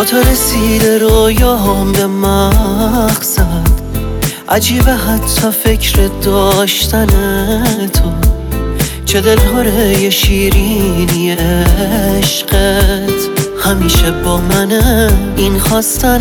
با تو رسیده رویام به مقصد، عجیبه حتی فکر داشتن تو، چه دلهاره شیرینی عشقت، همیشه با منه این خواستن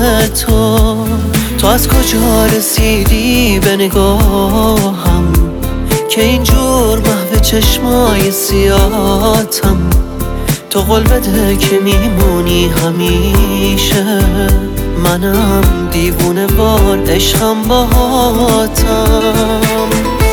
تو از کجا رسیدی به نگاهم که اینجور محو چشمای سیاتم، تو قول بده که میمونی همیشه، منم دیوونه وار عشقم باهاتم.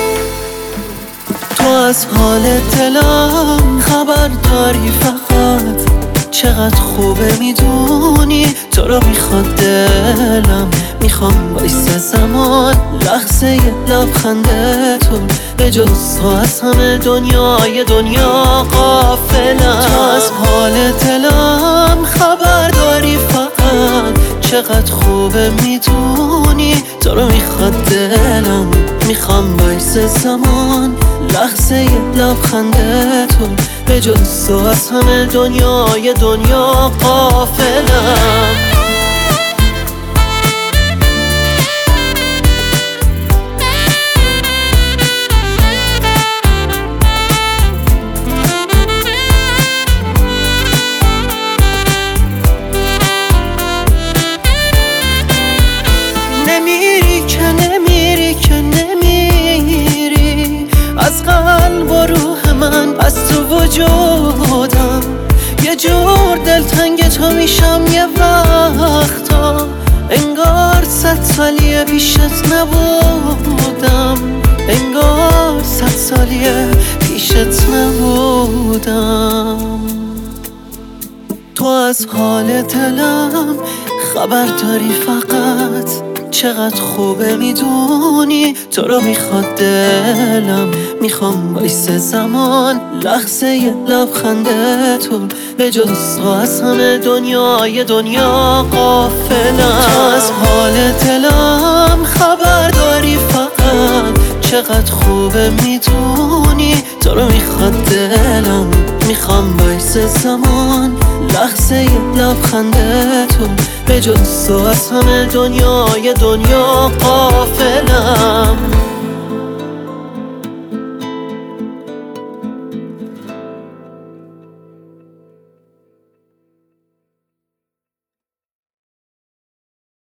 تو از حال دلم خبر داری فقط، چقدر خوبه میدونی تو رو میخواد دلم، میخوام وایسه زمان لحظه لبخنده تو، به جز تو از همه دنیای دنیا غافلم. تو از حال دلم خبر داری فقط، چقدر خوبه میدونی تو رو میخواد دلم، میخوام وایسه زمان لحظه لبخنده تو، به جز تو از همه دنیای دنیا غافلم. نمیری که نمیری از قلب و روح من، از تو وجودم یه جور دلتنگ تو میشم یه وقتا، انگار 100 سالیه پیشت نبودم، انگار 100 سالیه پیشت نبودم. تو از حال دلم خبر داری فقط، چقدر خوبه میدونی تو رو میخواد دلم، میخوام وایسه زمان لحظه لبخنده تو، به جز تو از همه دنیای دنیا غافلم. تو از حال دلم خبر داری فقط، چقدر خوبه میدونی تو رو میخواد دلم، میخوام وایسه زمان لحظه لبخنده تو، به جز تو از همه دنیای دنیا غافلم.